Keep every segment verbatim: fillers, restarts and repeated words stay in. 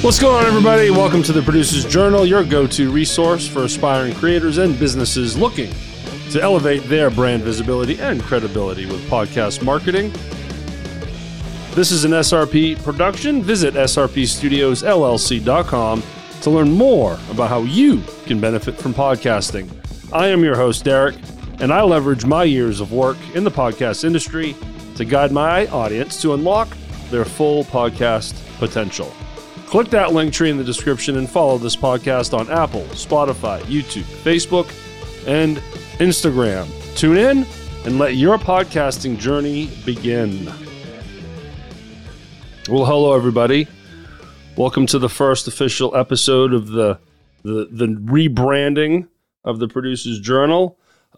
What's going on, everybody? Welcome to the Producer's Journal, your go-to resource for aspiring creators and businesses looking to elevate their brand visibility and credibility with podcast marketing. This is an S R P production. Visit S R P studios L L C dot com to learn more about how you can benefit from podcasting. I am your host, Derek, and I leverage my years of work in the podcast industry to guide my audience to unlock their full podcast potential. Click that link tree in the description and follow this podcast on Apple, Spotify, YouTube, Facebook, and Instagram. Tune in and let your podcasting journey begin. Well, hello, everybody. Welcome to the first official episode of the the, the rebranding of the Producer's Journal.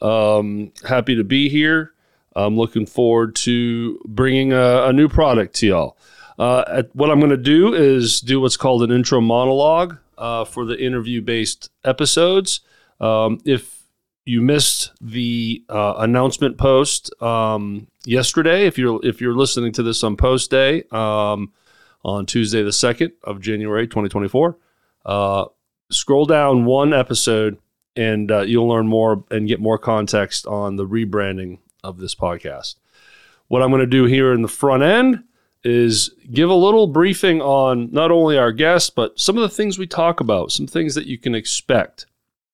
Um, happy to be here. I'm looking forward to bringing a, a new product to y'all. Uh, at, what I'm going to do is do what's called an intro monologue uh, for the interview-based episodes. Um, if you missed the uh, announcement post um, yesterday, if you're if you're listening to this on post day um, on Tuesday the second of January twenty twenty-four, uh, scroll down one episode and uh, you'll learn more and get more context on the rebranding of this podcast. What I'm going to do here in the front end is give a little briefing on not only our guests, but some of the things we talk about, some things that you can expect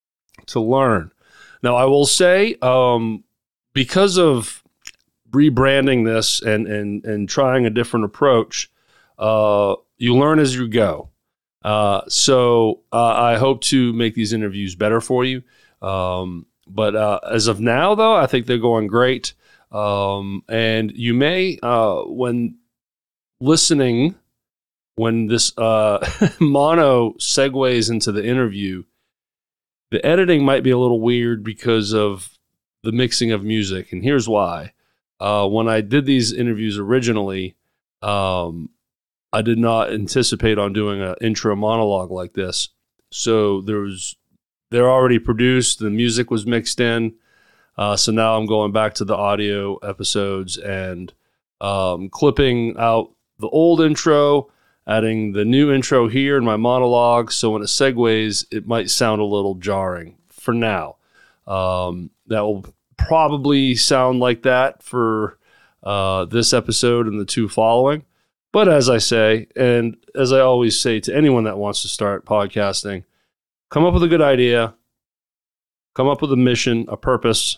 to learn. Now, I will say, um, because of rebranding this and and and trying a different approach, uh, you learn as you go. Uh, so uh, I hope to make these interviews better for you. Um, but uh, as of now, though, I think they're going great. Um, and you may, uh, when listening, when this uh, mono segues into the interview, the editing might be a little weird because of the mixing of music. And here's why. Uh, when I did these interviews originally, um, I did not anticipate on doing an intro monologue like this. So there was, they're already produced. The music was mixed in. Uh, so now I'm going back to the audio episodes and um, clipping out the old intro, adding the new intro here in my monologue. So when it segues, it might sound a little jarring for now. Um, that will probably sound like that for uh, this episode and the two following. But as I say, and as I always say to anyone that wants to start podcasting, come up with a good idea, come up with a mission, a purpose,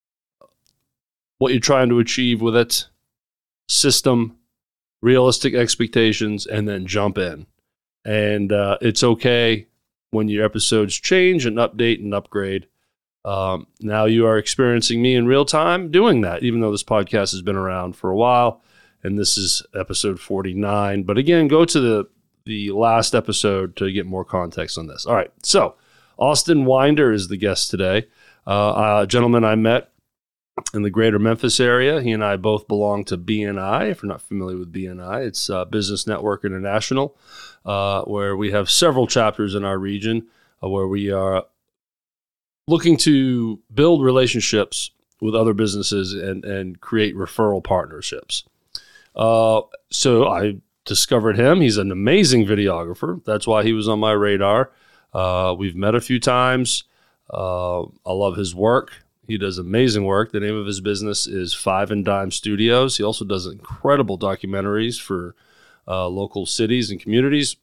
what you're trying to achieve with it, system, realistic expectations, and then jump in. And uh, it's okay when your episodes change and update and upgrade. Um, now you are experiencing me in real time doing that, even though this podcast has been around for a while, and this is episode forty-nine. But again, go to the, the last episode to get more context on this. All right, so Austin Winder is the guest today, uh, a gentleman I met in the greater Memphis area. He and I both belong to B N I. If you're not familiar with B N I, it's uh, Business Network International, uh, where we have several chapters in our region uh, where we are looking to build relationships with other businesses and, and create referral partnerships. Uh, so I discovered him. He's an amazing videographer. That's why he was on my radar. Uh, we've met a few times. Uh, I love his work. He does amazing work. The name of his business is Five and Dime Studios. He also does incredible documentaries for uh, local cities and communities.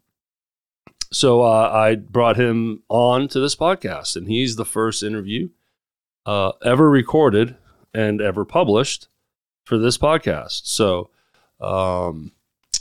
So uh, I brought him on to this podcast, and he's the first interview uh, ever recorded and ever published for this podcast. So um,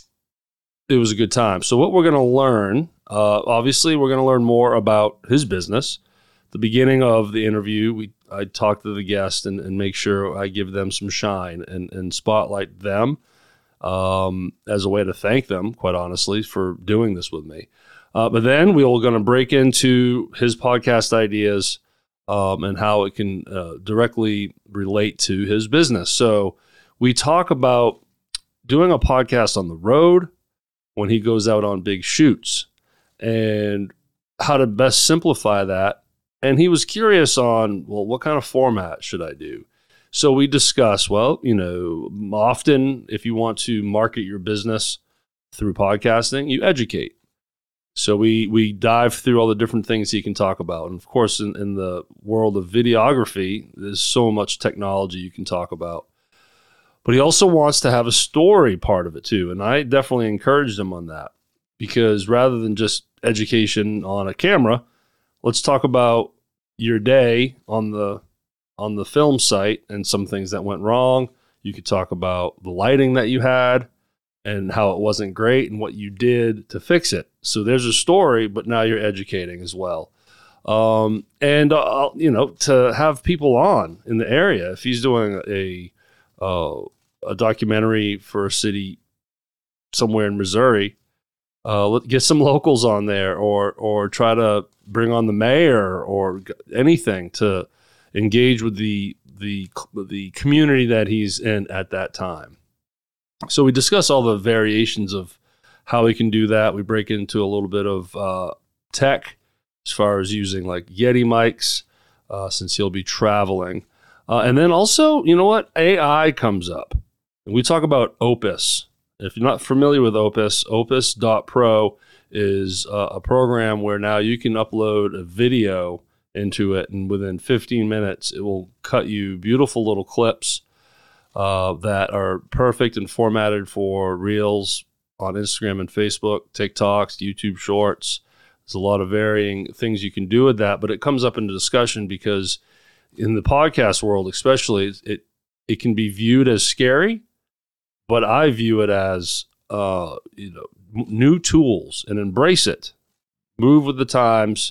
it was a good time. So what we're going to learn, uh, obviously, we're going to learn more about his business. The beginning of the interview, we I talk to the guest and, and make sure I give them some shine and, and spotlight them um, as a way to thank them, quite honestly, for doing this with me. Uh, but then we are going to break into his podcast ideas um, and how it can uh, directly relate to his business. So we talk about doing a podcast on the road when he goes out on big shoots and how to best simplify that. And he was curious on, well, what kind of format should I do? So we discuss, well, you know, often if you want to market your business through podcasting, you educate. So we we dive through all the different things he can talk about. And of course, in, in the world of videography, there's so much technology you can talk about. But he also wants to have a story part of it too. And I definitely encouraged him on that, because rather than just education on a camera, let's talk about your day on the on the film site and some things that went wrong. You could talk about the lighting that you had and how it wasn't great and what you did to fix it. So there's a story, but now you're educating as well. Um, and, uh, you know, to have people on in the area, if he's doing a, uh, a documentary for a city somewhere in Missouri, uh, let, get some locals on there, or, or try to bring on the mayor or anything to engage with the, the, the community that he's in at that time. So we discuss all the variations of how we can do that. We break into a little bit of uh, tech as far as using like Yeti mics, uh, since he'll be traveling. Uh, and then also, you know what? A I comes up. And we talk about Opus. If you're not familiar with Opus, opus dot pro is uh, a program where now you can upload a video into it, and within fifteen minutes, it will cut you beautiful little clips Uh, that are perfect and formatted for Reels on Instagram and Facebook, TikToks, YouTube Shorts. There's a lot of varying things you can do with that, but it comes up into discussion because in the podcast world especially, it it can be viewed as scary, but I view it as uh, you know, new tools, and embrace it. Move with the times.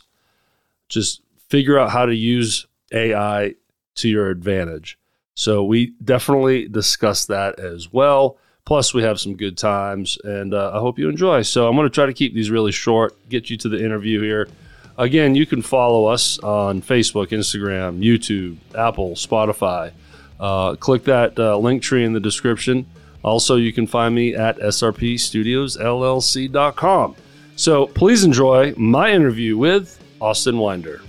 Just figure out how to use A I to your advantage. So we definitely discuss that as well. Plus, we have some good times, and uh, I hope you enjoy. So I'm going to try to keep these really short, get you to the interview here. Again, you can follow us on Facebook, Instagram, YouTube, Apple, Spotify. Uh, click that uh, link tree in the description. Also, you can find me at S R P studios L L C dot com. So please enjoy my interview with Austin Winder.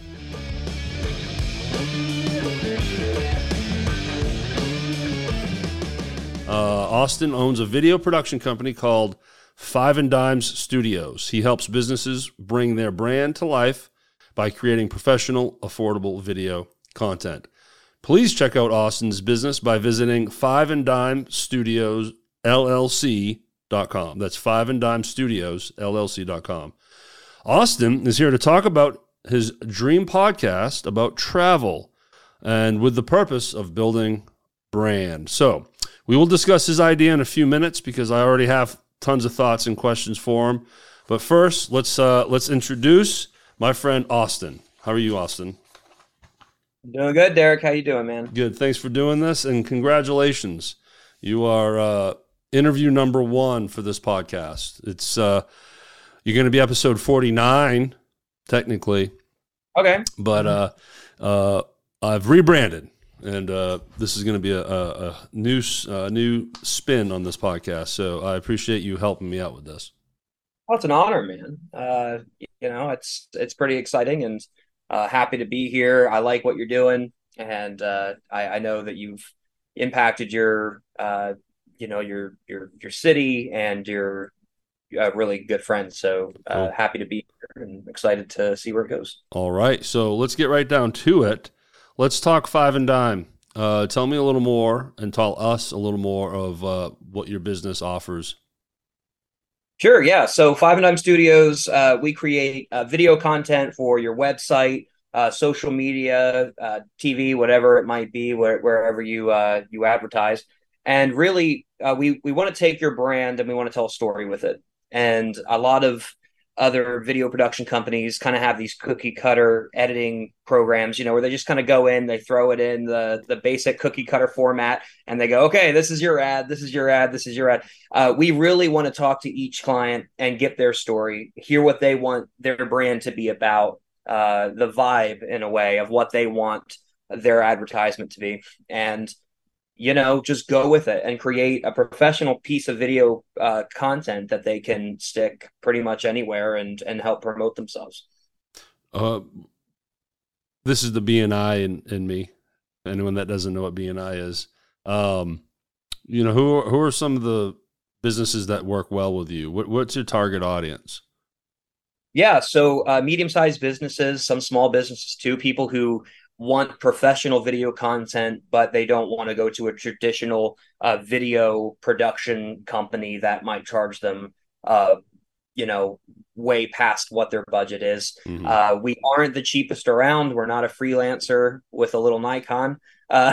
Uh, Austin owns a video production company called Five and Dimes Studios. He helps businesses bring their brand to life by creating professional, affordable video content. Please check out Austin's business by visiting five and dime studios L L C dot com. That's five and dime studios L L C dot com. Austin is here to talk about his dream podcast about travel, and with the purpose of building brand. So we will discuss his idea in a few minutes, because I already have tons of thoughts and questions for him. But first, let's uh, let's introduce my friend Austin. How are you, Austin? Doing good, Derek. How you doing, man? Good. Thanks for doing this, and congratulations. You are uh, interview number one for this podcast. It's uh, you're going to be episode forty-nine, technically. Okay. But uh, uh, I've rebranded. And uh, this is going to be a, a, a new uh, new spin on this podcast. So I appreciate you helping me out with this. Well, it's an honor, man. Uh, you know, it's it's pretty exciting, and uh, happy to be here. I like what you're doing, and uh, I, I know that you've impacted your uh, you know your your your city, and you're a really good friend. So uh, cool. Happy to be here and excited to see where it goes. All right, so let's get right down to it. Let's talk Five and Dime. Uh, tell me a little more, and tell us a little more of uh, what your business offers. Sure, yeah. So Five and Dime Studios, uh, we create uh, video content for your website, uh, social media, uh, T V, whatever it might be, where, wherever you uh, you advertise. And really, uh, we we want to take your brand and we want to tell a story with it. And a lot of other video production companies kind of have these cookie cutter editing programs, you know, where they just kind of go in, they throw it in the the basic cookie cutter format, and they go, okay, this is your ad, this is your ad, this is your ad. Uh, we really want to talk to each client and get their story, hear what they want their brand to be about, uh, the vibe in a way of what they want their advertisement to be. And you know, just go with it and create a professional piece of video uh, content that they can stick pretty much anywhere and and help promote themselves. Uh, this is the B and I in, in me. Anyone that doesn't know what B and I is, um, you know, who are, who are some of the businesses that work well with you? What, what's your target audience? Yeah, so uh, medium-sized businesses, some small businesses too, people who want professional video content, but they don't want to go to a traditional uh, video production company that might charge them, uh, you know, way past what their budget is. Mm-hmm. Uh, we aren't the cheapest around. We're not a freelancer with a little Nikon. Uh,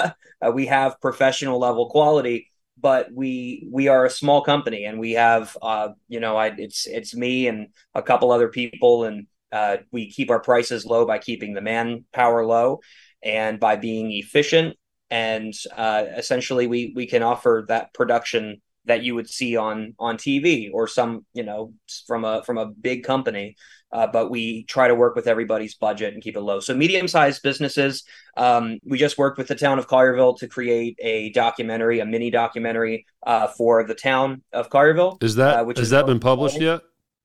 we have professional level quality, but we we are a small company, and we have uh you know I it's it's me and a couple other people, and uh we keep our prices low by keeping the manpower low and by being efficient, and uh essentially we we can offer that production that you would see on on T V or some, you know, from a from a big company. Uh, but we try to work with everybody's budget and keep it low. So medium-sized businesses. Um, we just worked with the town of Collierville to create a documentary, a mini documentary uh, for the town of Collierville. Is that uh, which has is that been published yet?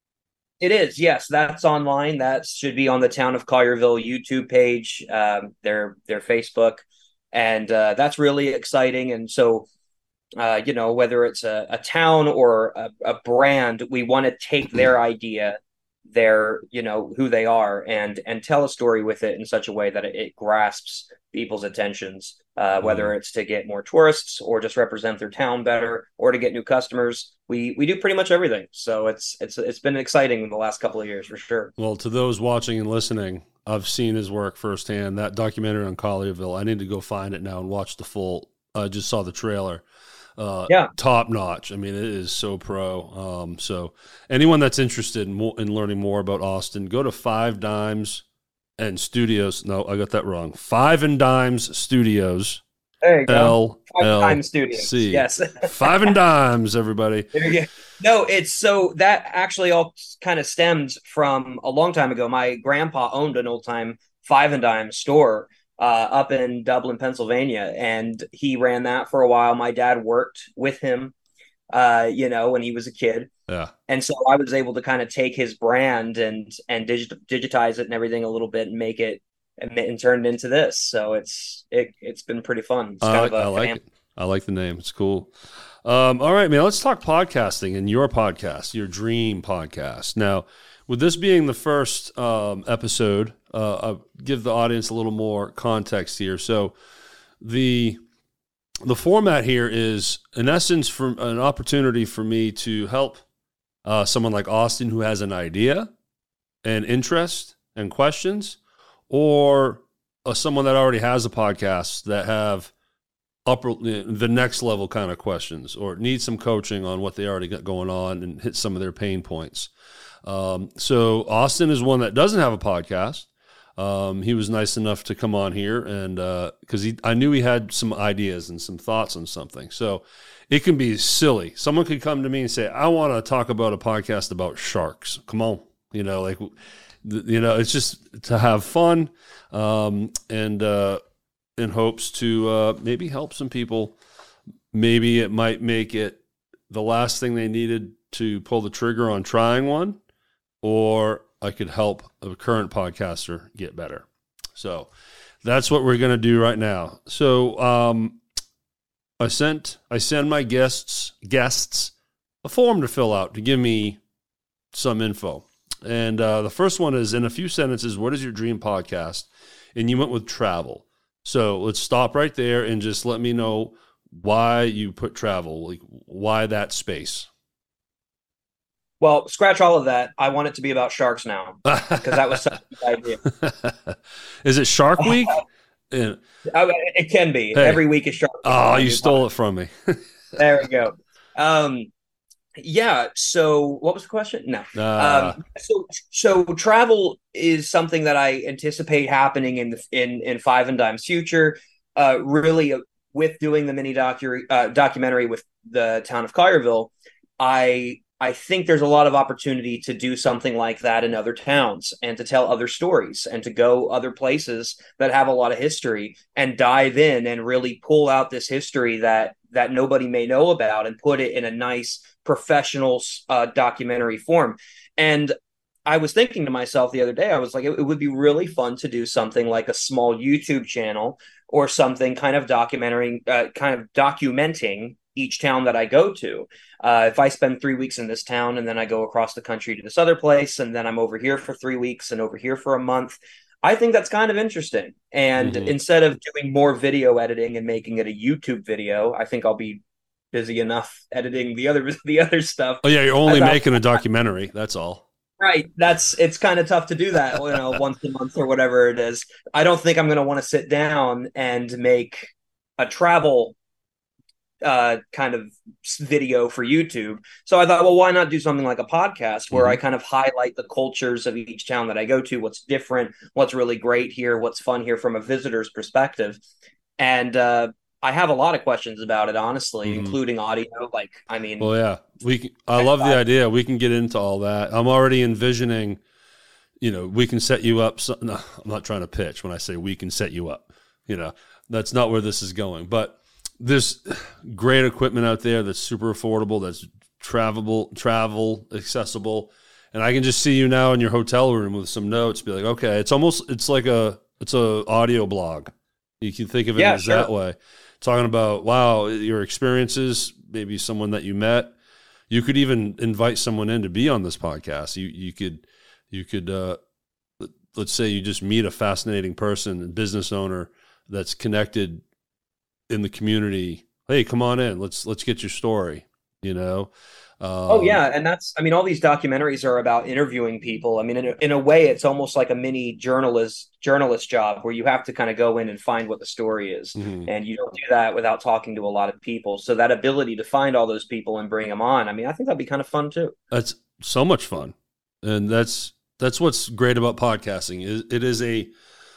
It is, yes. That's online. That should be on the town of Collierville YouTube page, um, their their Facebook, and uh, that's really exciting. And so uh, you know, whether it's a, a town or a, a brand, we want to take their idea, their, you know, who they are, and and tell a story with it in such a way that it, it grasps people's attentions, uh, whether Mm. it's to get more tourists or just represent their town better or to get new customers. We we do pretty much everything. So it's it's it's been exciting in the last couple of years for sure. Well, to those watching and listening, I've seen his work firsthand. That documentary on Collierville, I need to go find it now and watch the full. I just saw the trailer. Uh, Yeah. top notch. I mean, it is so pro. Um, so anyone that's interested in, more, in learning more about Austin, go to Five Dimes and Studios. No, I got that wrong. Five and Dimes Studios. There you go. L Five L Time Studios. C. Yes. Five and Dimes, everybody. There you go. No, it's so that actually all kind of stems from a long time ago. My grandpa owned an old time Five and Dime store uh, up in Dublin, Pennsylvania, and he ran that for a while. My dad worked with him, uh, you know, when he was a kid, Yeah. and so I was able to kind of take his brand and and digit- digitize it and everything a little bit and make it and, and turn it into this. So it's it it's been pretty fun. It's I, kind of a I like fam- it. I like the name. It's cool. Um, all right, man, let's talk podcasting and your podcast, your dream podcast. Now, with this being the first um, episode, uh, I'll give the audience a little more context here. So the the format here is, in essence, for an opportunity for me to help uh, someone like Austin who has an idea and interest and questions, or uh, someone that already has a podcast that have upper the next level kind of questions or need some coaching on what they already got going on and hit some of their pain points. Um, so Austin is one that doesn't have a podcast. Um, he was nice enough to come on here and because uh, he I knew he had some ideas and some thoughts on something. So it can be silly. Someone could come to me and say, I want to talk about a podcast about sharks. Come on. You know, like, you know, it's just to have fun um, and uh in hopes to uh, maybe help some people. Maybe it might make it the last thing they needed to pull the trigger on trying one, or I could help a current podcaster get better. So that's what we're going to do right now. So um, I sent I send my guests guests a form to fill out to give me some info. And uh, the first one is, in a few sentences, what is your dream podcast? And you went with travel. So let's stop right there and just let me know why you put travel, like why that space. Well, scratch all of that. I want it to be about sharks now because that was such a good idea. Is it Shark Week? Yeah. It can be. Hey. Every week is Shark Week. Oh, you stole it from me. There we go. Um, yeah. So what was the question? No. Uh, Um, so, so travel is something that I anticipate happening in the, in, in Five and Dime's future. Uh, really, uh, with doing the mini docu uh, documentary with the town of Collierville, I I think there's a lot of opportunity to do something like that in other towns and to tell other stories and to go other places that have a lot of history and dive in and really pull out this history that that nobody may know about and put it in a nice professional uh, documentary form. And I was thinking to myself the other day, I was like, it, it would be really fun to do something like a small YouTube channel or something kind of documentary, uh, kind of documenting each town that I go to. Uh, if I spend three weeks in this town and then I go across the country to this other place, and then I'm over here for three weeks and over here for a month, I think that's kind of interesting. And Mm-hmm. instead of doing more video editing and making it a YouTube video, I think I'll be busy enough editing the other the other stuff. Oh yeah, you're only about, making a documentary. That's all. Right. That's it's kind of tough to do that, you know, once a month or whatever it is. I don't think I'm going to want to sit down and make a travel uh, kind of video for YouTube. So I thought, well, why not do something like a podcast where mm-hmm. I kind of highlight the cultures of each town that I go to, what's different, what's really great here, what's fun here from a visitor's perspective. And uh, I have a lot of questions about it, honestly, mm-hmm. including audio. Like, I mean, well, yeah, we. Can, I love the idea. We can get into all that. I'm already envisioning. You know, we can set you up. So, no, I'm not trying to pitch when I say we can set you up. You know, that's not where this is going. But there's great equipment out there that's super affordable, that's travelable, travel accessible, and I can just see you now in your hotel room with some notes. Be like, okay, it's almost it's like a it's a audio blog. You can think of it yeah, as sure. that way. Talking about, wow, your experiences, maybe someone that you met. You could even invite someone in to be on this podcast. You you could, you could uh, let's say you just meet a fascinating person, a business owner that's connected in the community. Hey, come on in. Let's let's get your story, you know? Um, oh, yeah. And that's, I mean, all these documentaries are about interviewing people. I mean, in a, in a way, it's almost like a mini journalist journalist job where you have to kind of go in and find what the story is. Mm-hmm. And you don't do that without talking to a lot of people. So that ability to find all those people and bring them on, I mean, I think that'd be kind of fun too. That's so much fun. And that's, that's what's great about podcasting is it is a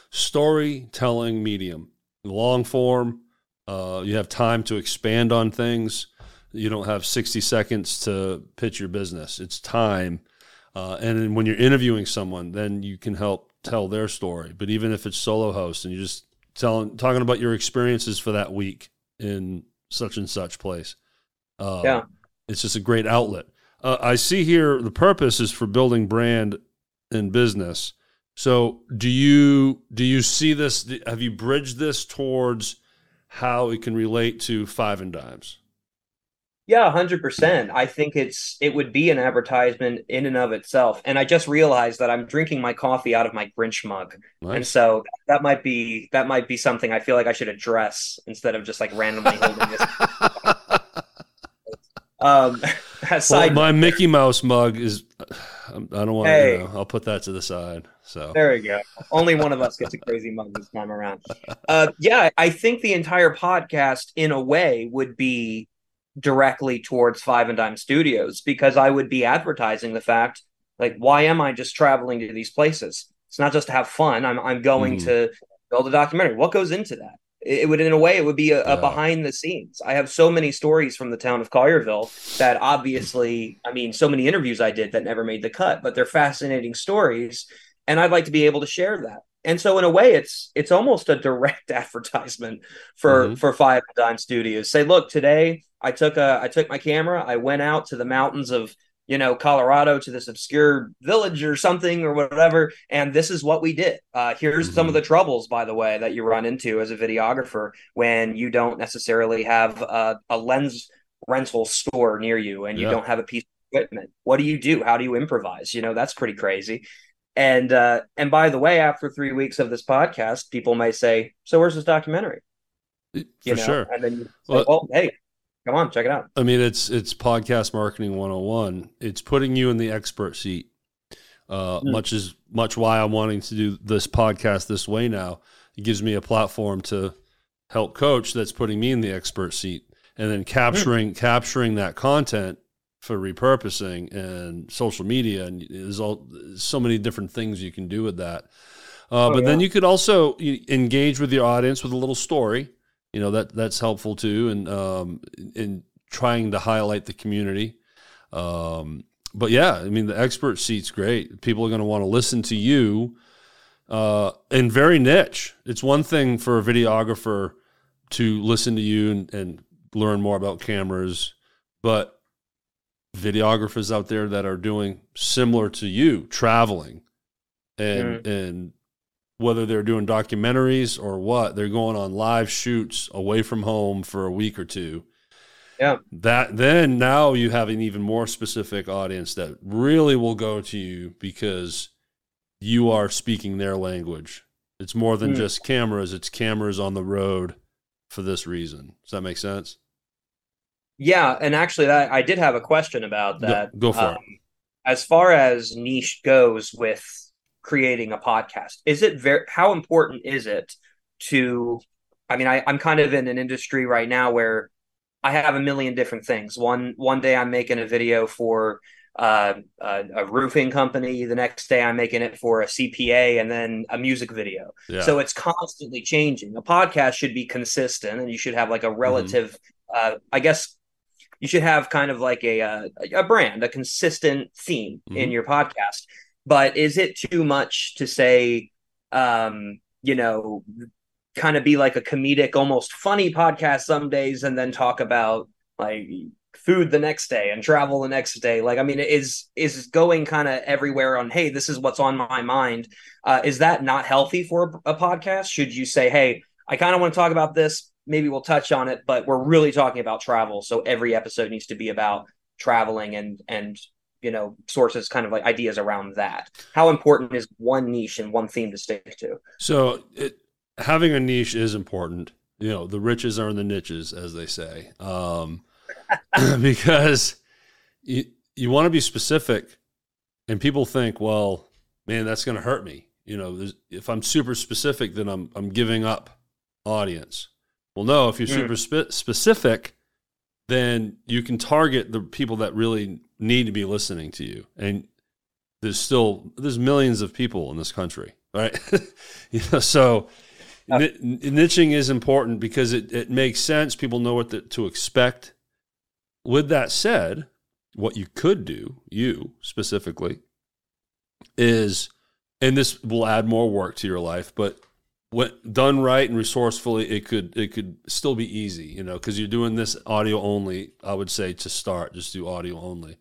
storytelling medium, long form. Uh, you have time to expand on things. You don't have sixty seconds to pitch your business. It's time. Uh, and then when you're interviewing someone, then you can help tell their story. But even if it's solo host and you're just telling, talking about your experiences for that week in such and such place, uh, yeah, it's just a great outlet. Uh, I see here the purpose is for building brand and business. So do you do you see this? Have you bridged this towards how it can relate to Five and Dimes? Yeah, one hundred percent. I think it's it would be an advertisement in and of itself. And I just realized that I'm drinking my coffee out of my Grinch mug. Nice. And so that might be that might be something I feel like I should address instead of just like randomly holding this. um well, my Mickey Mouse mug is I don't want hey, to, you know, I'll put that to the side. So there we go. Only one of us gets a crazy mug this time around. Uh yeah, I think the entire podcast in a way would be directly towards Five and Dime Studios because I would be advertising the fact, like, why am I just traveling to these places? It's not just to have fun. I'm I'm going mm. to build a documentary. What goes into that? It, it would, in a way, it would be a, yeah. a behind the scenes. I have so many stories from the town of Collierville that obviously, I mean, so many interviews I did that never made the cut, but they're fascinating stories, and I'd like to be able to share that. And so in a way, it's it's almost a direct advertisement for, mm-hmm. for Five and Dime Studios. Say, look, today I took a I took my camera, I went out to the mountains of, you know, Colorado to this obscure village or something or whatever, and this is what we did. Uh, here's mm-hmm. some of the troubles, by the way, that you run into as a videographer when you don't necessarily have a, a lens rental store near you and you yeah. don't have a piece of equipment. What do you do? How do you improvise? You know, that's pretty crazy. And uh, and by the way, after three weeks of this podcast, people may say, "So where's this documentary?" You For know? sure. And then you say, well, well, hey, come on, check it out. I mean, it's it's podcast marketing one oh one. It's putting you in the expert seat. Uh, mm. Much as much why I'm wanting to do this podcast this way now. It gives me a platform to help coach. That's putting me in the expert seat, and then capturing mm. capturing that content for repurposing and social media, and there's all so many different things you can do with that. Uh, oh, but yeah. then you could also engage with your audience with a little story. You know, that that's helpful too, and um, in trying to highlight the community. Um, but yeah, I mean, the expert seat's great. People are going to want to listen to you, uh, and very niche. It's one thing for a videographer to listen to you and, and learn more about cameras, but videographers out there that are doing similar to you, traveling, and mm. and whether they're doing documentaries or what, they're going on live shoots away from home for a week or two. Yeah. That then now you have an even more specific audience that really will go to you because you are speaking their language. It's more than Mm. just cameras. It's cameras on the road for this reason. Does that make sense? Yeah, and actually, that I did have a question about Go, that. go for Um, it. as far as niche goes with creating a podcast, is it very, how important is it to, I mean, I, I'm kind of in an industry right now where I have a million different things. One one day I'm making a video for uh, a, a roofing company. The next day I'm making it for a C P A, and then a music video. Yeah. So it's constantly changing. A podcast should be consistent, and you should have like a Mm-hmm. relative. Uh, I guess you should have kind of like a a, a brand, a consistent theme Mm-hmm. in your podcast. But is it too much to say? Um, you know, kind of be like a comedic, almost funny podcast some days, and then talk about like food the next day and travel the next day. Like, I mean, is is going kind of everywhere on, hey, this is what's on my mind. Uh, is that not healthy for a, a podcast? Should you say, hey, I kind of want to talk about this. Maybe we'll touch on it, but we're really talking about travel. So every episode needs to be about traveling and and you know sources, kind of like ideas around that. How important is one niche and one theme to stick to? So it, having a niche is important. You know, the riches are in the niches, as they say, um, because you, you want to be specific, and people think, well, man, that's going to hurt me. You know, if I'm super specific, then I'm I'm giving up audience. Well, no, if you're super spe- specific, then you can target the people that really need to be listening to you. And there's still, there's millions of people in this country, right? you know, so uh, n- niching is important because it, it makes sense. People know what the, to expect. With that said, what you could do, you specifically, is, and this will add more work to your life, but when done right and resourcefully, it could it could still be easy, you know, because you're doing this audio only. I would say to start, just do audio only.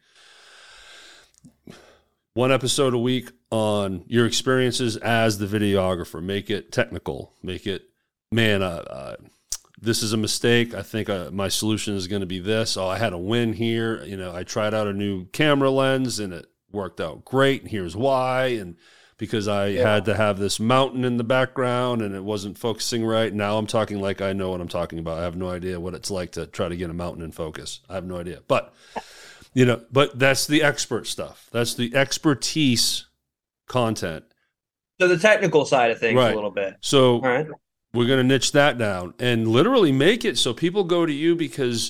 One episode a week on your experiences as the videographer. Make it technical. Make it, man, uh, uh, this is a mistake. I think uh, my solution is going to be this. Oh, I had a win here. You know, I tried out a new camera lens and it worked out great. And here's why. And because I yeah. had to have this mountain in the background and it wasn't focusing right. Now I'm talking like I know what I'm talking about. I have no idea what it's like to try to get a mountain in focus. I have no idea. But, you know, but that's the expert stuff. That's the expertise content. So the technical side of things right. a little bit. So All right. we're going to niche that down and literally make it so people go to you because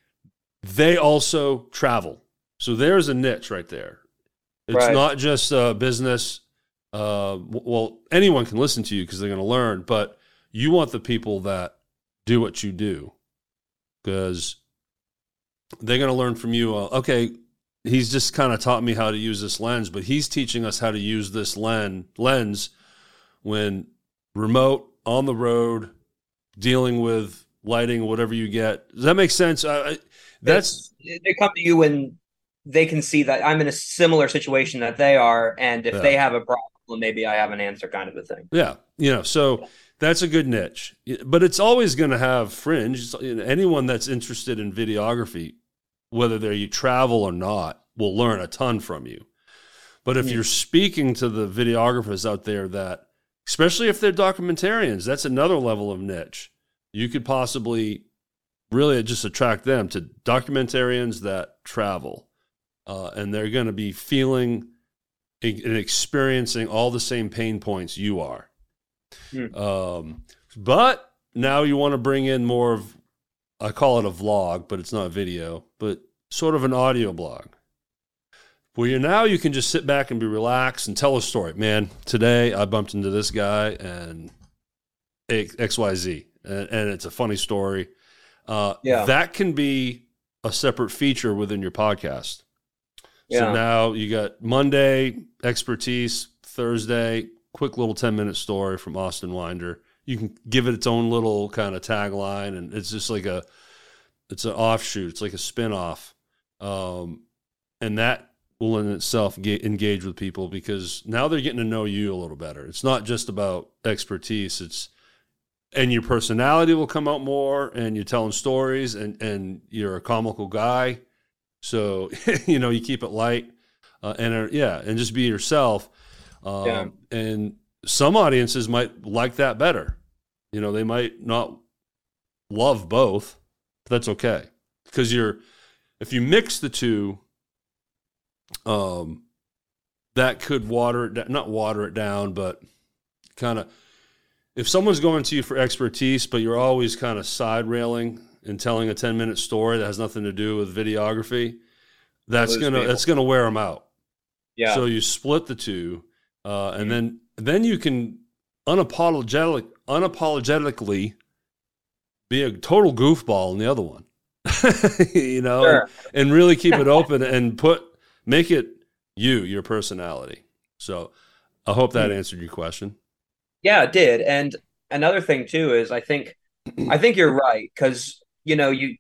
they also travel. So there's a niche right there. It's right. not just a business. Uh, well, anyone can listen to you because they're going to learn, but you want the people that do what you do because they're going to learn from you. Uh, okay, he's just kind of taught me how to use this lens, but he's teaching us how to use this lens lens when remote, on the road, dealing with lighting, whatever you get. Does that make sense? I, I, that's it's, they come to you when they can see that I'm in a similar situation that they are, and if yeah. they have a problem, maybe I have an answer, kind of a thing. Yeah, you know, so that's a good niche, but it's always going to have fringe. Anyone that's interested in videography, whether they you travel or not, will learn a ton from you. But if yeah. you're speaking to the videographers out there that, especially if they're documentarians, that's another level of niche. You could possibly really just attract them to documentarians that travel. Uh, and they're going to be feeling and experiencing all the same pain points you are. Hmm. Um, but now you want to bring in more of, I call it a vlog, but it's not video, but sort of an audio blog. Where you now you can just sit back and be relaxed and tell a story. Man, today I bumped into this guy and X Y Z, and, and it's a funny story. Uh, yeah. That can be a separate feature within your podcast. Yeah. So now you got Monday, expertise, Thursday, quick little ten-minute story from Austin Winder. You can give it its own little kind of tagline, and it's just like a, it's an offshoot. It's like a spin-off. Um, and that will in itself get, engage with people because now they're getting to know you a little better. It's not just about expertise. It's and your personality will come out more, and you're telling stories, and, and you're a comical guy. So, you know, you keep it light, uh, and, uh, yeah, and just be yourself. Um, yeah. And some audiences might like that better. You know, they might not love both, but that's okay. Because you're, if you mix the two, um, that could water it, not water it down, but kind of, if someone's going to you for expertise, but you're always kind of side railing and telling a ten minute story that has nothing to do with videography, that's gonna people. that's gonna wear them out. Yeah. So you split the two, uh, and mm-hmm. then then you can unapologetic unapologetically be a total goofball in the other one, you know, sure. and, and really keep it open and put make it you, your personality. So I hope that mm-hmm. answered your question. Yeah, it did. And another thing too is I think I think you're right, because you know you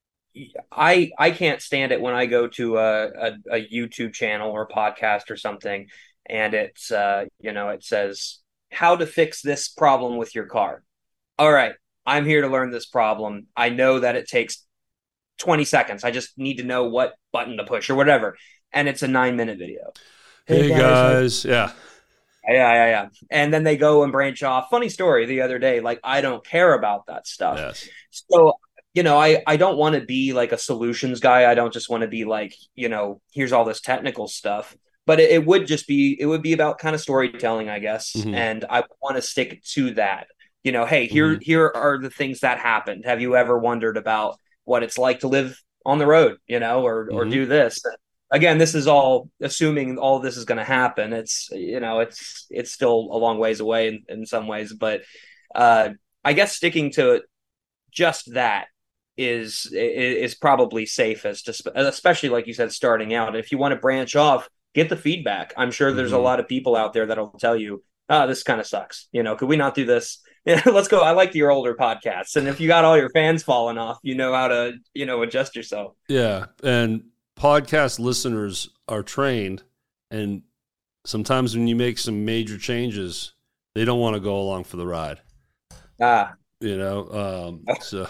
I I can't stand it when I go to a, a, a YouTube channel or podcast or something, and it's uh, you know it says how to fix this problem with your car. All right, I'm here to learn this problem. I know that it takes twenty seconds. I just need to know what button to push or whatever, and it's a nine minute video. Hey, hey guys, guys. yeah. Yeah, yeah, yeah. And then they go and branch off. Funny story the other day, like, I don't care about that stuff. Yes. So, you know, I, I don't want to be like a solutions guy. I don't just want to be like, you know, here's all this technical stuff. But it, it would just be, it would be about kind of storytelling, I guess. Mm-hmm. And I want to stick to that. You know, hey, here, mm-hmm. here are the things that happened. Have you ever wondered about what it's like to live on the road, you know, or, mm-hmm. or do this? Again, this is all assuming all of this is going to happen. It's, you know, it's, it's still a long ways away in, in some ways, but uh, I guess sticking to just that is, is probably safest, especially like you said, starting out. If you want to branch off, get the feedback. I'm sure there's mm-hmm. a lot of people out there that'll tell you, oh, this kind of sucks. You know, could we not do this? Yeah, let's go. I like your older podcasts. And if you got all your fans falling off, you know how to, you know, adjust yourself. Yeah. And podcast listeners are trained, and sometimes when you make some major changes, they don't want to go along for the ride. Ah, you know, um, so,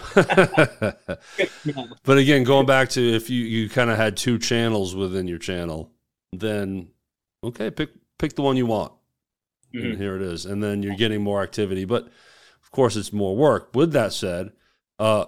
but again, going back to if you, you kind of had two channels within your channel, then okay, pick, pick the one you want. Mm-hmm. And here it is. And then you're getting more activity, but of course it's more work. With that said, uh,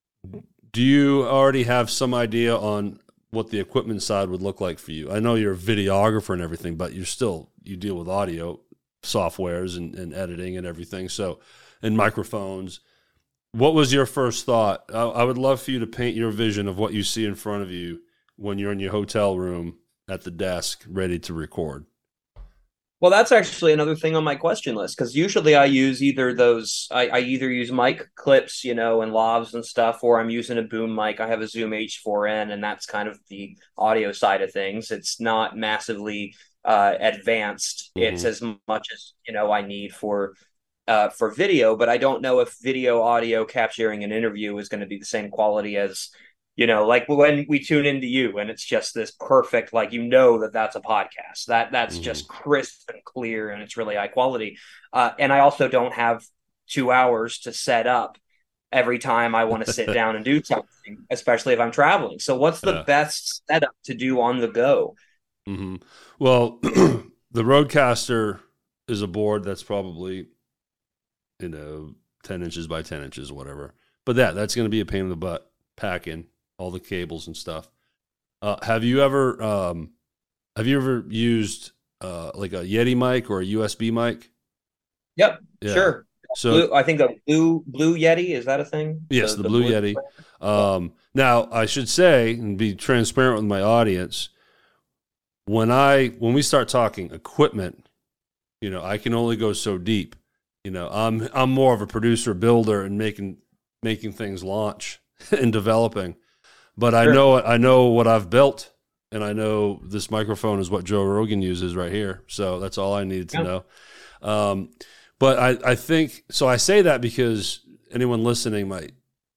do you already have some idea on what the equipment side would look like for you? I know you're a videographer and everything, but you're still, you deal with audio softwares and, and editing and everything. So, and microphones. What was your first thought? I, I would love for you to paint your vision of what you see in front of you when you're in your hotel room at the desk, ready to record. Well, that's actually another thing on my question list, because usually I use either those, I, I either use mic clips, you know, and lavs and stuff, or I'm using a boom mic. I have a Zoom H four N, and that's kind of the audio side of things. It's not massively uh, advanced. Mm-hmm. It's as much as, you know, I need for uh, for video, but I don't know if video audio capturing an interview is going to be the same quality as, you know, like when we tune into you and it's just this perfect, like, you know, that that's a podcast that that's mm-hmm. just crisp and clear and it's really high quality. Uh, and I also don't have two hours to set up every time I want to sit down and do something, especially if I'm traveling. So what's the yeah. best setup to do on the go? Mm-hmm. Well, the Rodecaster is a board that's probably, you know, ten inches by ten inches or whatever. But that, that's going to be a pain in the butt, packing all the cables and stuff. Uh, have you ever um, have you ever used uh, like a Yeti mic or a U S B mic? Yep, yeah. Sure. So blue, I think a blue blue Yeti, is that a thing? Yes, the, the, the blue, blue Yeti. Um, now I should say and be transparent with my audience. When I when we start talking equipment, you know, I can only go so deep. You know, I'm I'm more of a producer builder and making making things launch and developing. But I sure. know I know what I've built, and I know this microphone is what Joe Rogan uses right here. So that's all I needed to yeah. know. Um, but I, I think so. I say that because anyone listening might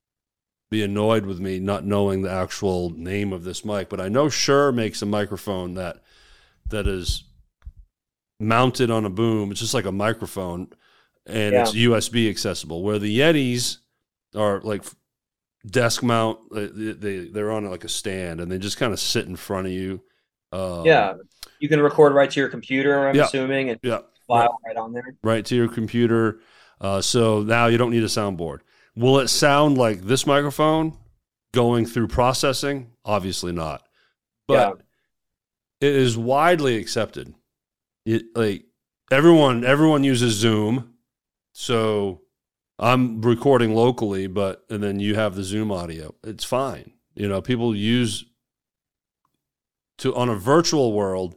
be annoyed with me not knowing the actual name of this mic. But I know Shure makes a microphone that that is mounted on a boom. It's just like a microphone, and Yeah. it's U S B accessible. Where the Yetis are like desk mount, they, they they're on like a stand, and they just kind of sit in front of you. Um, Yeah, you can record right to your computer, I'm yeah, assuming, and yeah, file right, right on there. Right to your computer. Uh, so now you don't need a soundboard. Will it sound like this microphone going through processing? Obviously not. But yeah. It is widely accepted. It, like everyone, everyone uses Zoom. So I'm recording locally, but and then you have the Zoom audio. It's fine. You know, people use to on a virtual world.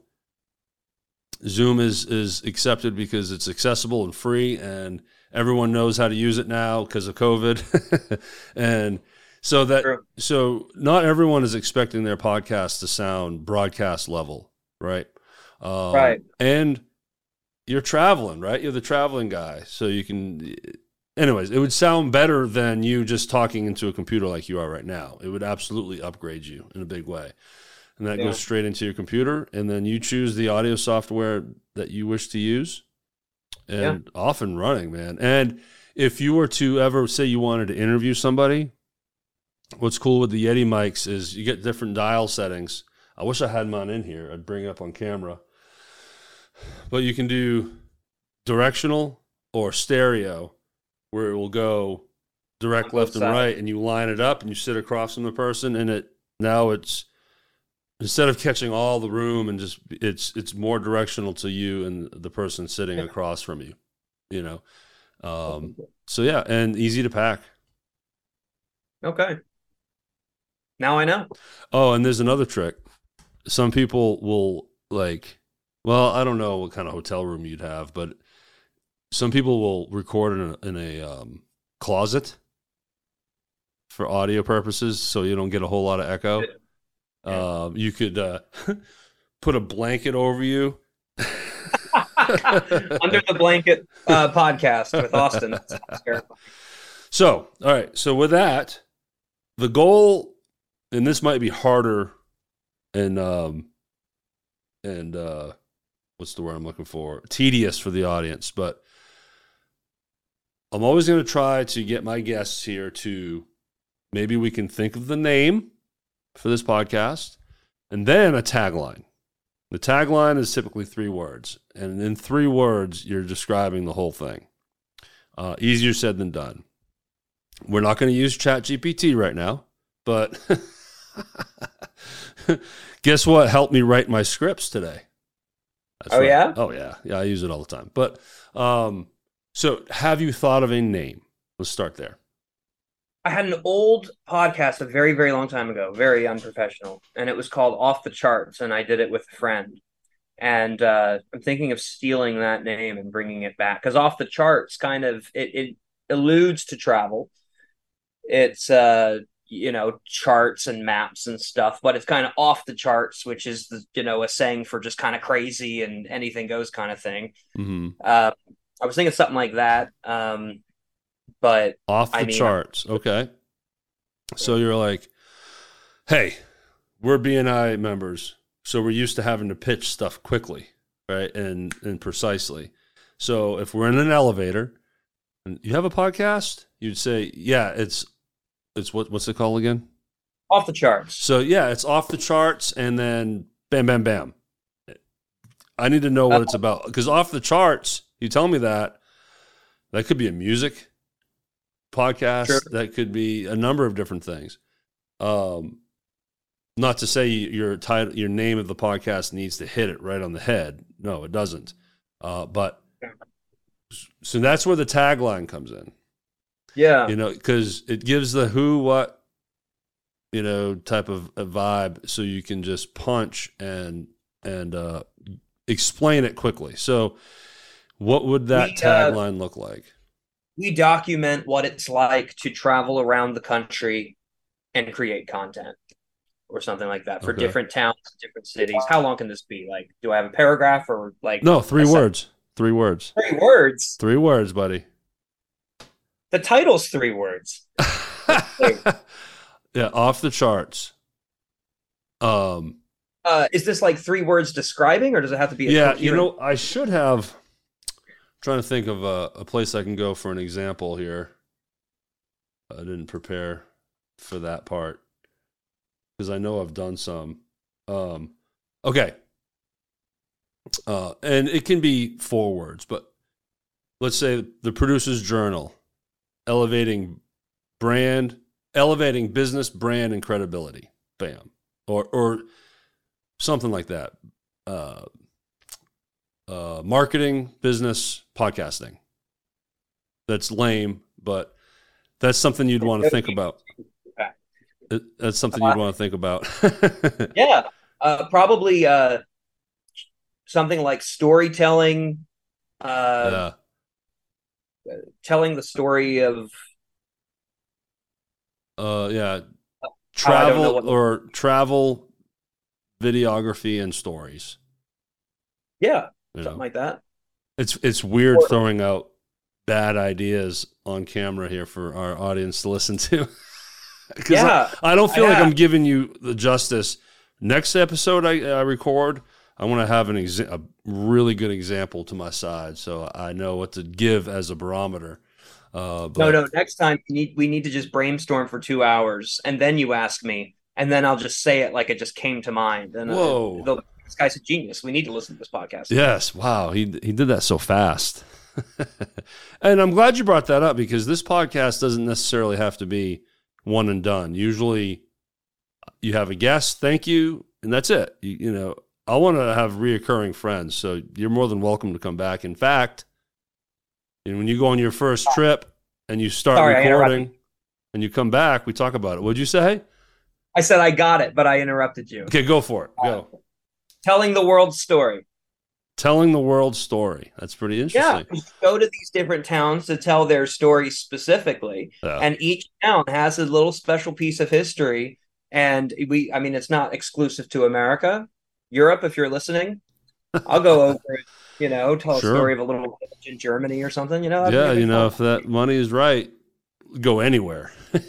Zoom is is accepted because it's accessible and free, and everyone knows how to use it now because of COVID. And so that True. so not everyone is expecting their podcast to sound broadcast level, right? Um, right. And you're traveling, right? You're the traveling guy, so you can. Anyways, it would sound better than you just talking into a computer like you are right now. It would absolutely upgrade you in a big way. And that yeah. goes straight into your computer, and then you choose the audio software that you wish to use, and yeah. off and running, man. And if you were to ever say you wanted to interview somebody, what's cool with the Yeti mics is you get different dial settings. I wish I had mine in here. I'd bring it up on camera. But you can do directional or stereo, where it will go direct left and right, and you line it up, and you sit across from the person, and it now it's instead of catching all the room and just it's it's more directional to you and the person sitting across from you, you know. Um, so yeah, and easy to pack. Okay. Now I know. Oh, and there's another trick. Some people will like, well, I don't know what kind of hotel room you'd have, but some people will record in a, in a um, closet for audio purposes, so you don't get a whole lot of echo. Yeah. Um, you could uh, put a blanket over you. Under the Blanket uh, podcast with Austin. So, all right. So with that, the goal, and this might be harder and, um, and uh, what's the word I'm looking for? Tedious for the audience, but I'm always going to try to get my guests here to maybe we can think of the name for this podcast, and then a tagline. The tagline is typically three words, and in three words, you're describing the whole thing. Uh, easier said than done. We're not going to use ChatGPT right now, but guess what helped me write my scripts today? That's oh, right. yeah? Oh, yeah. Yeah, I use it all the time. But um, so have you thought of a name? Let's start there. I had an old podcast a very, very long time ago, very unprofessional, and it was called Off the Charts, and I did it with a friend. And uh, I'm thinking of stealing that name and bringing it back, because Off the Charts kind of, it, it alludes to travel. It's, uh, you know, charts and maps and stuff, but it's kind of off the charts, which is, the, you know, a saying for just kind of crazy and anything goes kind of thing. Mm-hmm. Uh, I was thinking something like that. Um, But off the I mean, charts. Okay. So you're like, hey, we're B N I members, so we're used to having to pitch stuff quickly, right? And and precisely. So if we're in an elevator and you have a podcast, you'd say, yeah, it's it's what what's it called again? Off the charts. So yeah, it's off the charts, and then bam, bam, bam. I need to know what it's about, because off the charts, you tell me that, that could be a music podcast, sure. That could be a number of different things. Um, not to say your title, your name of the podcast needs to hit it right on the head. No, it doesn't. Uh, but so that's where the tagline comes in. Yeah, you know, because it gives the who, what, you know, type of a vibe, so you can just punch and and uh, explain it quickly. So, what would that we, tagline uh, look like? We document what it's like to travel around the country and create content or something like that for okay. different towns, different cities. How long can this be? Like, do I have a paragraph or like? No, three words. Set? Three words. Three words. Three words, buddy. The title's three words. Yeah, off the charts. Um, uh, is this like three words describing, or does it have to be? A yeah, you know, I should have trying to think of a, a place I can go for an example here. I didn't prepare for that part because I know I've done some. Um, okay. Uh, and it can be four words, but let's say the Producer's Journal, elevating brand, elevating business, brand, and credibility. Bam. Or, or something like that. Uh, uh, marketing, business, podcasting. That's lame, but that's something you'd want to think about. It, that's something you'd want to think about. Yeah. Uh, probably uh, something like storytelling, uh, yeah. telling the story of. Uh, yeah. Travel or travel, videography, and stories. Yeah. You something know? like that. It's, it's weird or, throwing out bad ideas on camera here for our audience to listen to. Yeah, I, I don't feel yeah. like I'm giving you the justice. Next episode I, I record, I want to have an exa- a really good example to my side, so I know what to give as a barometer. Uh, but, no, no. Next time we need we need to just brainstorm for two hours, and then you ask me, and then I'll just say it like it just came to mind. And whoa, uh, this guy's a genius. We need to listen to this podcast. Yes, wow, he he did that so fast. And I'm glad you brought that up because this podcast doesn't necessarily have to be one and done. Usually you have a guest, thank you, and that's it. You, you know, I want to have reoccurring friends, so you're more than welcome to come back. In fact, and when you go on your first trip and you start Sorry, recording and you come back, we talk about it. What'd you say? I said I got it, but I interrupted you. Okay, go for it. Go. Uh, telling the world's story. Telling the world's story. That's pretty interesting. Yeah, go to these different towns to tell their story specifically, yeah. and each town has a little special piece of history. And we, I mean, it's not exclusive to America. Europe, if you're listening, I'll go over it. You know, tell sure. a story of a little village in Germany or something. You know, yeah, you know, fun. If that money is right, go anywhere.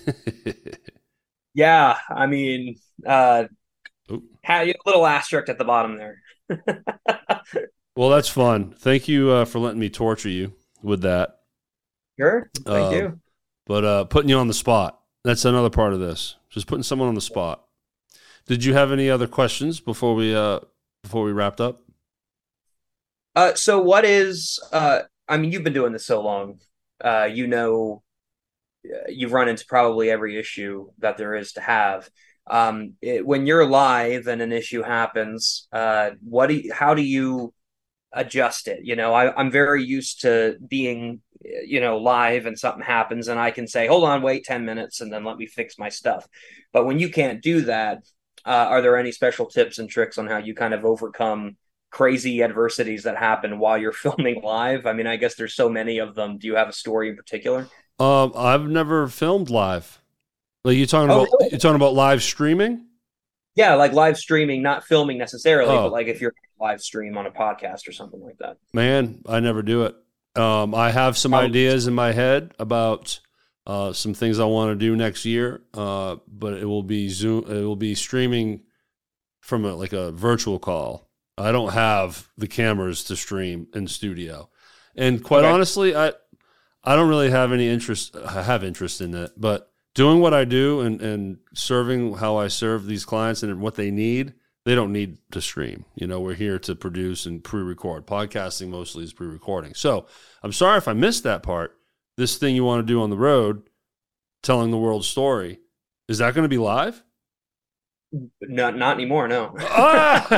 Yeah, I mean, uh, had a little asterisk at the bottom there. Well, that's fun. Thank you uh, for letting me torture you with that. Sure. Thank um, you. But uh, putting you on the spot, that's another part of this. Just putting someone on the spot. Did you have any other questions before we uh, before we wrapped up? Uh, so what is, uh, I mean, you've been doing this so long, uh, you know, you've run into probably every issue that there is to have. Um, it, when you're live and an issue happens, uh, what do you, how do you adjust it? You know, I, I'm very used to being, you know, live and something happens and I can say, hold on, wait ten minutes and then let me fix my stuff. But when you can't do that, uh, are there any special tips and tricks on how you kind of overcome crazy adversities that happen while you're filming live? I mean, I guess there's so many of them. Do you have a story in particular? Um, I've never filmed live. Like you talking oh, about, really? You're talking about live streaming? Yeah, like live streaming, not filming necessarily, oh. but like if you're live stream on a podcast or something like that. Man, I never do it. Um, I have some oh. ideas in my head about uh, some things I want to do next year, uh, but it will be Zoom. It will be streaming from a, like a virtual call. I don't have the cameras to stream in studio, and quite okay. honestly, I I don't really have any interest. I have interest in it, but doing what I do and, and serving how I serve these clients and what they need, they don't need to stream. You know, we're here to produce and pre-record. Podcasting mostly is pre-recording. So I'm sorry if I missed that part. This thing you want to do on the road, telling the world's story, is that going to be live? No, not anymore. No. Well,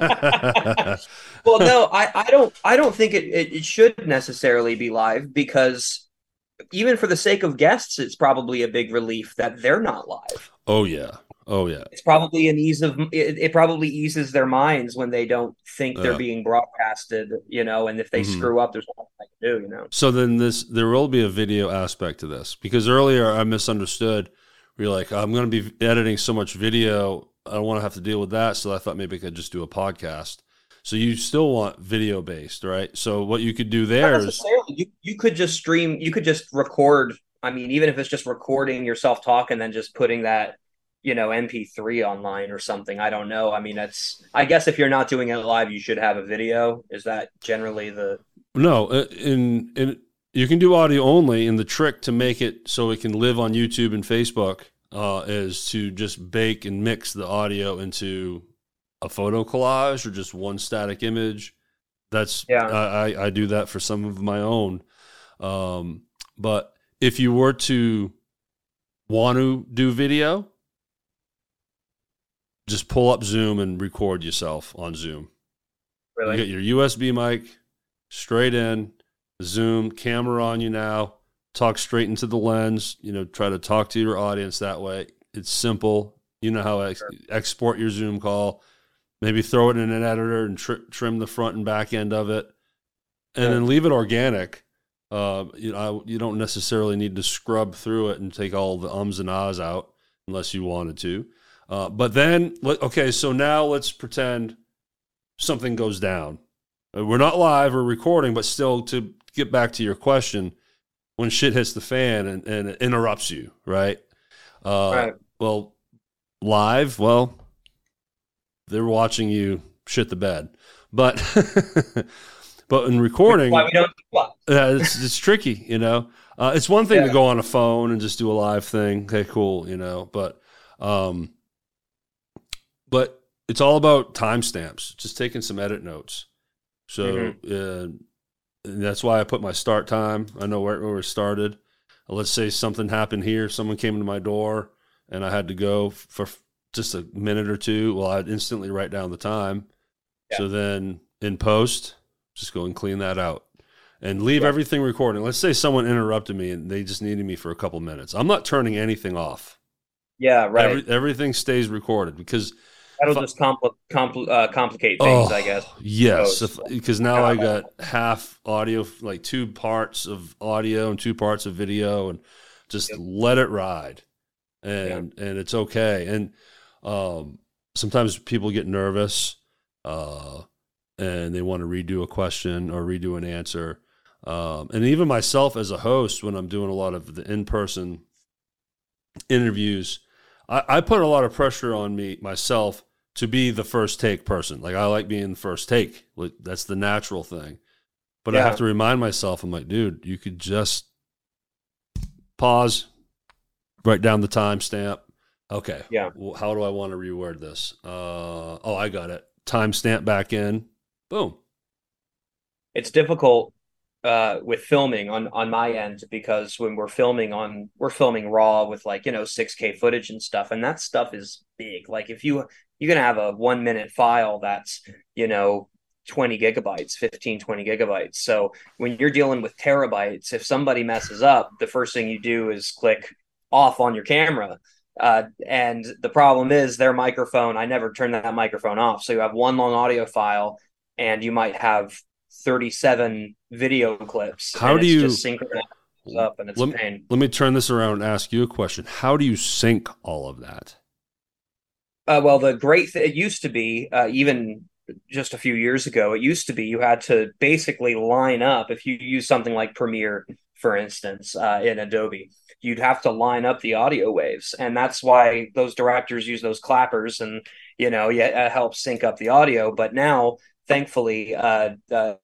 no, I, I don't. I don't think it, it, it should necessarily be live because even for the sake of guests, it's probably a big relief that they're not live. Oh yeah, oh yeah. It's probably an ease of it. It probably eases their minds when they don't think they're yeah. being broadcasted. You know, and if they mm-hmm. screw up, there's nothing I can do. You know. So then this there will be a video aspect to this because earlier I misunderstood. You're like, I'm going to be editing so much video. I don't want to have to deal with that. So I thought maybe I could just do a podcast. So you still want video based, right? So what you could do there Not necessarily. is you, you could just stream, you could just record. I mean, even if it's just recording yourself talk and then just putting that, you know, M P three online or something. I don't know. I mean, that's, I guess if you're not doing it live, you should have a video. Is that generally the, No, uh, in in you can do audio only, and the trick to make it so it can live on YouTube and Facebook uh, is to just bake and mix the audio into a photo collage or just one static image. That's Yeah. I, I do that for some of my own. Um, but if you were to want to do video, just pull up Zoom and record yourself on Zoom. Really? You get your U S B mic straight in, Zoom, camera on you now, talk straight into the lens, you know, try to talk to your audience that way. It's simple. You know how to ex- export your Zoom call, maybe throw it in an editor and tr- trim the front and back end of it, and yeah. then leave it organic. Uh, you know, you don't necessarily need to scrub through it and take all the ums and ahs out unless you wanted to. Uh, but then, okay, so now let's pretend something goes down. We're not live or recording, but still, to get back to your question, when shit hits the fan and, and it interrupts you, right? Uh, right. Well, live, well, they're watching you shit the bed. But but in recording, why we don't what? uh, it's, it's tricky, you know? Uh, it's one thing yeah. to go on a phone and just do a live thing. Okay, cool, you know? But um, but it's all about timestamps, just taking some edit notes. So mm-hmm. uh, and that's why I put my start time. I know where, where it started. Let's say something happened here. Someone came to my door and I had to go for just a minute or two. Well, I'd instantly write down the time. Yeah. So then in post, just go and clean that out and leave yeah. everything recording. Let's say someone interrupted me and they just needed me for a couple minutes. I'm not turning anything off. Yeah, right. Every, everything stays recorded because that'll just compl- compl- uh, complicate things, oh, I guess. Yes, if, because now I got half audio, like two parts of audio and two parts of video, and just yep. let it ride, and yeah. and it's okay. And um, sometimes people get nervous, uh, and they want to redo a question or redo an answer. Um, and even myself as a host, when I'm doing a lot of the in-person interviews, I, I put a lot of pressure on me myself to be the first take person. Like, I like being the first take. Like, that's the natural thing. But yeah. I have to remind myself, I'm like, dude, you could just pause, write down the timestamp. Okay. Yeah. Well, how do I want to reword this? Uh, oh, I got it. Timestamp back in. Boom. It's difficult uh, with filming on, on my end, because when we're filming on, we're filming raw with, like, you know, six K footage and stuff. And that stuff is big. Like, if you, you can have a one minute file that's, you know, twenty gigabytes, fifteen, twenty gigabytes. So when you're dealing with terabytes, if somebody messes up, the first thing you do is click off on your camera. Uh, and the problem is their microphone, I never turn that microphone off. So you have one long audio file and you might have thirty-seven video clips. How do you just synchronize up, and it's let, pain. Let me turn this around and ask you a question. How do you sync all of that? Uh, well, the great thing, it used to be, uh, even just a few years ago, it used to be you had to basically line up. If you use something like Premiere, for instance, uh, in Adobe, you'd have to line up the audio waves. And that's why those directors use those clappers and, you know, yeah, it helps sync up the audio. But now, thankfully, uh, uh,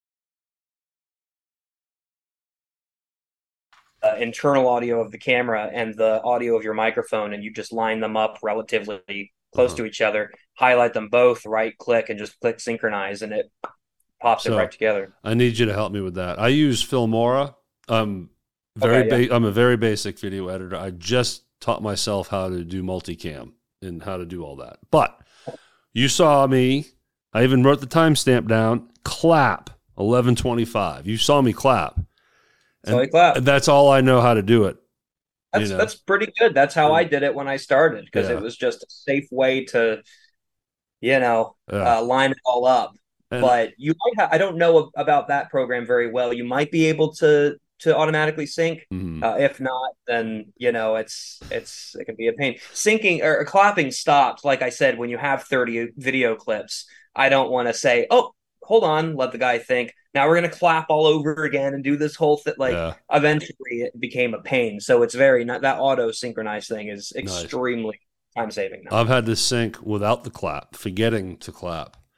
Uh, internal audio of the camera and the audio of your microphone, and you just line them up relatively close uh-huh. to each other, highlight them both, right click, and just click synchronize, and it pops so, it right together. I need you to help me with that. I use Filmora. Um, very okay, yeah. ba- I'm a very basic video editor. I just taught myself how to do multicam and how to do all that. But you saw me. I even wrote the timestamp down. Clap eleven twenty-five. You saw me clap. And that's all I know how to do it. That's you know? That's pretty good. That's how yeah. I did it when I started, because yeah. it was just a safe way to, you know, yeah. uh, line it all up. And but you might have, I don't know about that program very well. You might be able to to automatically sync. Mm-hmm. Uh, if not, then, you know, it's it's it can be a pain. Syncing or clapping stopped, like I said, when you have thirty video clips. I don't want to say, oh, hold on, let the guy think. Now we're going to clap all over again and do this whole thing. Like, yeah. eventually it became a pain. So it's very, not that auto synchronized thing is extremely nice. Time saving now. I've had to sync without the clap, forgetting to clap.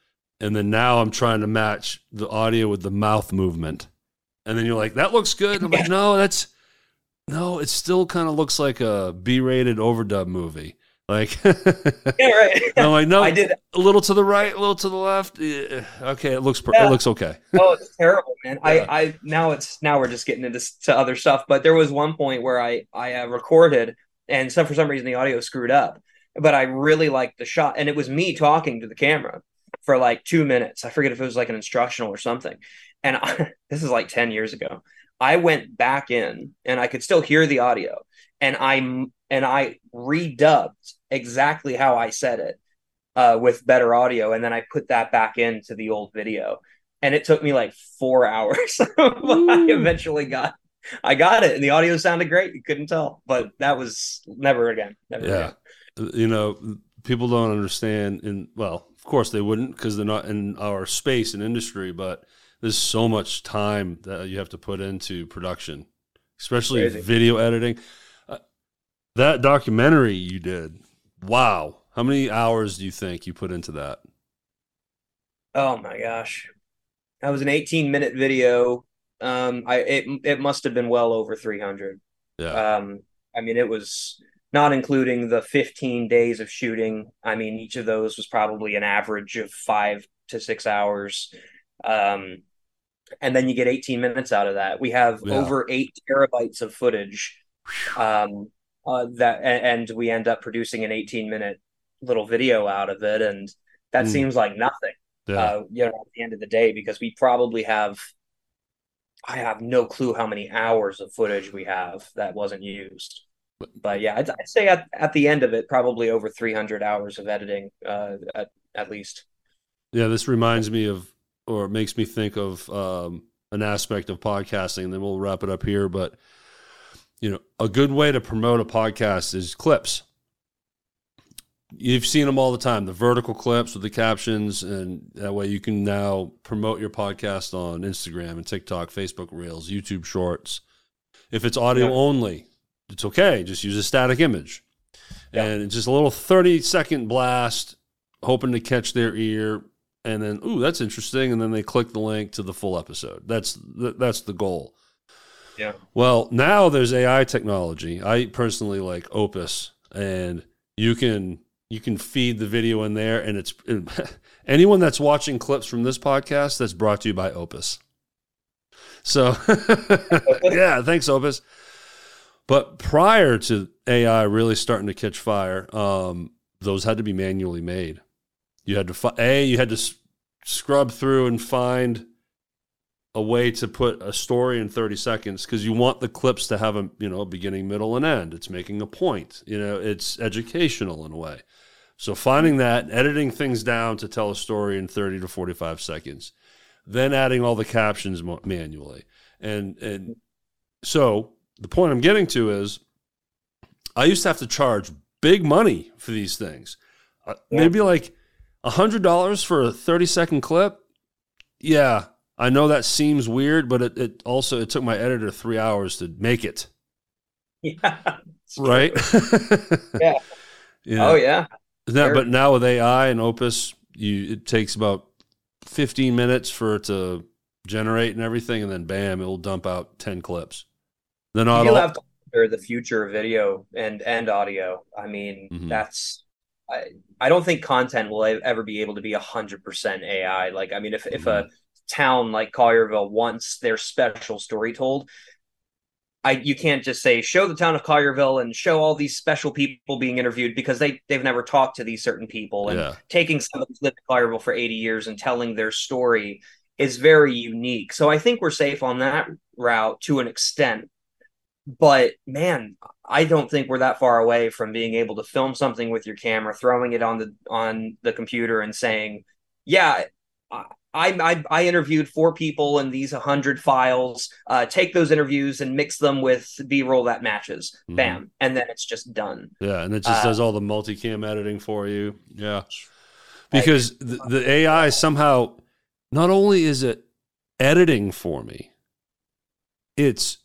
And then now I'm trying to match the audio with the mouth movement. And then you're like, that looks good. And I'm like, no, that's, no, it still kind of looks like a B-rated overdub movie. Like, yeah, right. I'm like, no, I did a little to the right, a little to the left. Yeah, okay, it looks, per- yeah. it looks okay. Oh, it's terrible, man. Yeah. I, I, now it's, now we're just getting into to other stuff. But there was one point where I, I uh, recorded and so for some reason the audio screwed up, but I really liked the shot. And it was me talking to the camera for like two minutes. I forget if it was like an instructional or something. And I, this is like ten years ago. I went back in and I could still hear the audio, and I and I redubbed exactly how I said it uh, with better audio, and then I put that back into the old video, and it took me like four hours. But I eventually got I got it, and the audio sounded great. You couldn't tell, but that was never again. Never yeah, again. You know, people don't understand. In well, of course they wouldn't because they're not in our space and industry, but there's so much time that you have to put into production, especially Crazy. video editing. Uh, that documentary you did, wow. How many hours do you think you put into that? Oh my gosh. That was an eighteen minute video. Um, I, it, it must've been well over three hundred. Yeah. Um, I mean, it was not including the fifteen days of shooting. I mean, each of those was probably an average of five to six hours. Um, and then you get eighteen minutes out of that. We have yeah. over eight terabytes of footage. Um, uh, that, and, and we end up producing an eighteen minute little video out of it. And that mm. seems like nothing, yeah. uh, you know, at the end of the day, because we probably have, I have no clue how many hours of footage we have that wasn't used. But, but yeah, I'd, I'd say at, at the end of it, probably over three hundred hours of editing, uh, at, at least. Yeah. This reminds me of, or it makes me think of um, an aspect of podcasting, and then we'll wrap it up here. But, you know, a good way to promote a podcast is clips. You've seen them all the time, the vertical clips with the captions, and that way you can now promote your podcast on Instagram and TikTok, Facebook Reels, YouTube Shorts. If it's audio yeah. only, it's okay. Just use a static image. Yeah. And it's just a little thirty-second blast, hoping to catch their ear. And then, ooh, that's interesting. And then they click the link to the full episode. That's the, that's the goal. Yeah. Well, now there's A I technology. I personally like Opus, and you can you can feed the video in there. And it's it, anyone that's watching clips from this podcast, that's brought to you by Opus. So, yeah, thanks, Opus. But prior to A I really starting to catch fire, um, those had to be manually made. You had to fi- a you had to s- scrub through and find a way to put a story in thirty seconds, because you want the clips to have a you know a beginning, middle, and end. It's making a point. You know, it's educational in a way. So finding that, editing things down to tell a story in thirty to forty-five seconds, then adding all the captions mo- manually, and and so the point I'm getting to is, I used to have to charge big money for these things, uh, yeah. maybe like A hundred dollars for a thirty second clip. Yeah, I know that seems weird, but it, it also it took my editor three hours to make it. Yeah, right. yeah. yeah. Oh yeah. That, sure. But now with A I and Opus, you it takes about fifteen minutes for it to generate and everything, and then bam, it'll dump out ten clips. Then you all have to consider the future of video and and audio. I mean, mm-hmm. that's. I, I don't think content will ever be able to be one hundred percent A I. Like, I mean, if, mm-hmm. if a town like Collierville wants their special story told, I you can't just say, show the town of Collierville and show all these special people being interviewed, because they, they've never talked to these certain people. And yeah. taking someone who's lived in Collierville for eighty years and telling their story is very unique. So I think we're safe on that route to an extent. But man, I don't think we're that far away from being able to film something with your camera, throwing it on the on the computer, and saying, "Yeah, I I, I interviewed four people in these a hundred files. Uh, take those interviews and mix them with B-roll that matches. Mm-hmm. Bam, and then it's just done." Yeah, and it just uh, does all the multicam editing for you. Yeah, because the, the A I somehow, not only is it editing for me, it's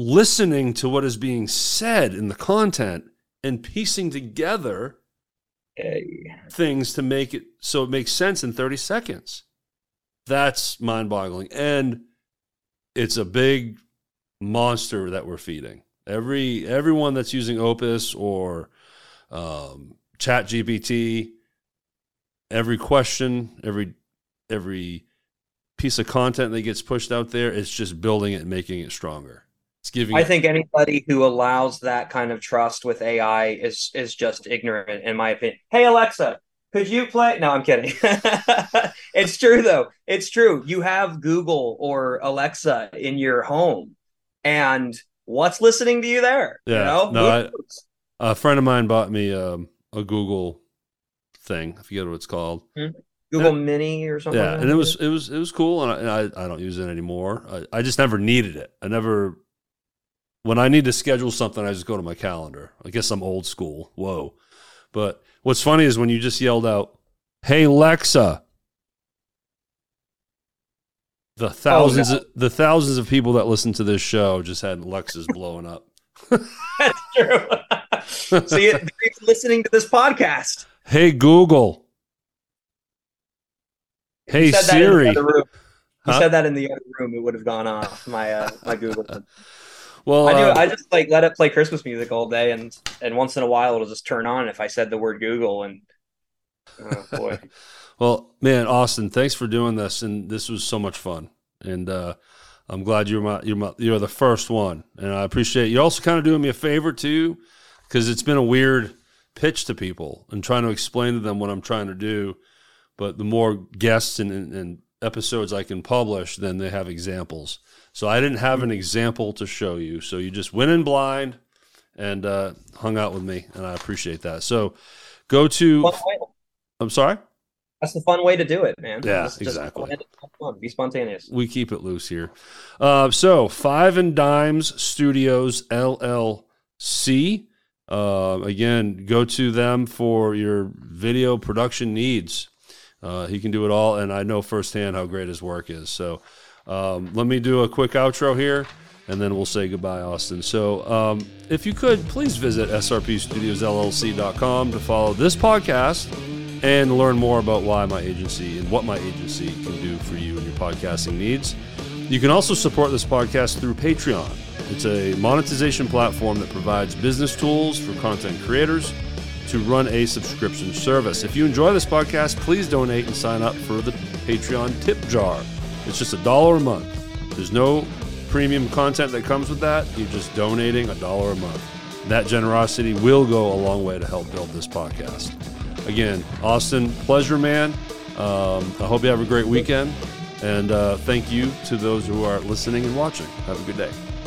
listening to what is being said in the content and piecing together Hey. things to make it so it makes sense in thirty seconds. That's mind-boggling. And it's a big monster that we're feeding. Every everyone that's using Opus or um, ChatGPT, every question, every every piece of content that gets pushed out there, it's just building it and making it stronger. It's giving. I it- think anybody who allows that kind of trust with A I is is just ignorant, in my opinion. Hey Alexa, could you play? No, I'm kidding. It's true though. It's true. You have Google or Alexa in your home, and what's listening to you there? Yeah, You know, no, I, a friend of mine bought me um, a Google thing. I forget what it's called. Google Yeah. Mini or something. Yeah, like and that. it was it was it was cool, and I, and I I don't use it anymore. I, I just never needed it. I never. When I need to schedule something, I just go to my calendar. I guess I'm old school. Whoa. But what's funny is when you just yelled out, "Hey, Lexa," the thousands, Oh, no. of, the thousands of people that listen to this show just had Lexas blowing up. That's true. See, they're even listening to this podcast. Hey, Google. Hey, You said that in Siri. the other room. You Huh? said that in the other room, it would have gone off. My uh, my Google. Well, I do. uh, I just like let it play Christmas music all day, and and once in a while it'll just turn on if I said the word Google. And oh boy, well, man, Austin, thanks for doing this, and this was so much fun. And uh, I'm glad you're my you're my you're the first one, and I appreciate you also kind of doing me a favor too, because it's been a weird pitch to people and trying to explain to them what I'm trying to do. But the more guests and, and, and episodes I can publish, then they have examples. So I didn't have an example to show you. So you just went in blind and uh, hung out with me, and I appreciate that. So go to. Fun way. I'm sorry. That's the fun way to do it, man. Yeah, Just- just exactly. have fun. Be spontaneous. We keep it loose here. Uh, so Five and Dimes Studios L L C. Uh, again, go to them for your video production needs. Uh, he can do it all, and I know firsthand how great his work is. So um, let me do a quick outro here, and then we'll say goodbye, Austin. So um, if you could, please visit S R P studios L L C dot com to follow this podcast and learn more about why my agency and what my agency can do for you and your podcasting needs. You can also support this podcast through Patreon. It's a monetization platform that provides business tools for content creators to run a subscription service. If you enjoy this podcast, please donate and sign up for the Patreon tip jar. It's just a dollar a month. There's no premium content that comes with that. You're just donating a dollar a month. That generosity will go a long way to help build this podcast. Again, Austin, pleasure, man. Um, I hope you have a great weekend. And uh, thank you to those who are listening and watching. Have a good day.